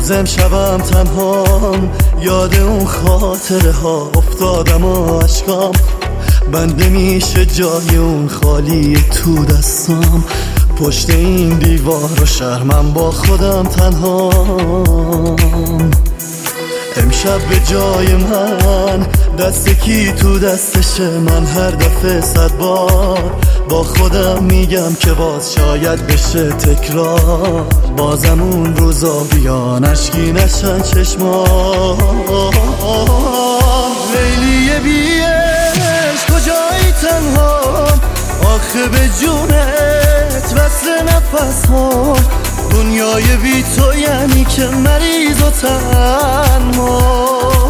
باز امشبم تنهام، یاد اون خاطره ها افتادم و عشقام بنده میشه جای اون خالی تو دستام. پشت این دیوار و شرمم با خودم تنهام. امشب به جای من دست کی تو دستشه؟ من هر دفعه 100 بار با خودم میگم که باز شاید بشه تکرار. بازم اون روزا بیان اشکی نشن چشمان. لیلی بی عشق کجایی تنها؟ آخه به جونت وصل نفس ها. دنیای بی تو یعنی که مریض و تنها.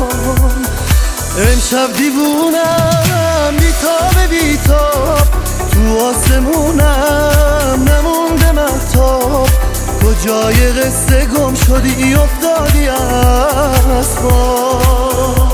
امشب دیوونم بیتاب بیتاب، تو آسمونم نمونده مهتاب. کجای قصه گم شدی افتادی از خواب.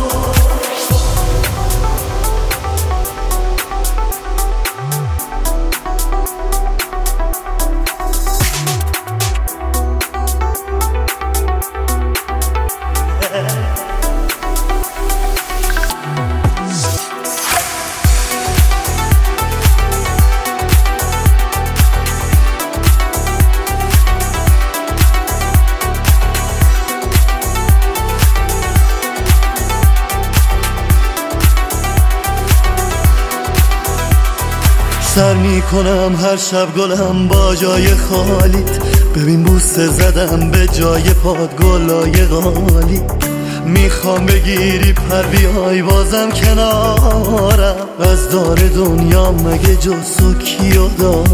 سر میکنم هر شب گلم با جای خالیت. ببین بوسه زدم به جای پاد گلای غالی. میخوام بگیری پر بیای بازم کنارم. از دار دنیا مگه جز تو کیو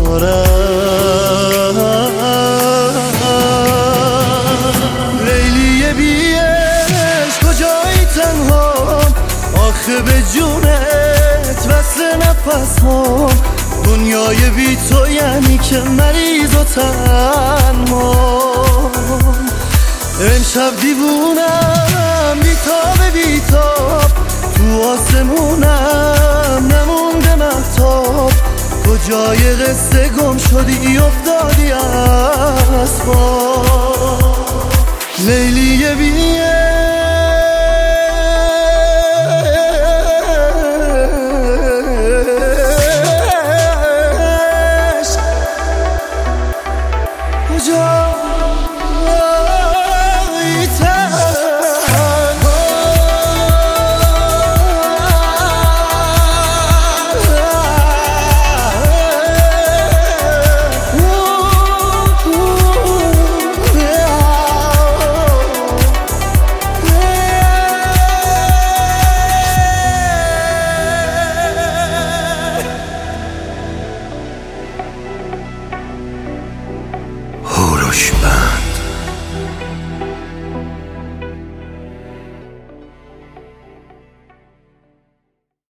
دارم؟ لیلی بی عشق کجایی تنها؟ آخه به جونت وصل نفس ها. دنیای بی تو یعنی که مریض و تنها. امشب دیوونم بیتاب بیتاب، تو آسمونم نمونده مهتاب. کجای قصه گم شدی افتادی از خواب. لیلی بی عشق کجا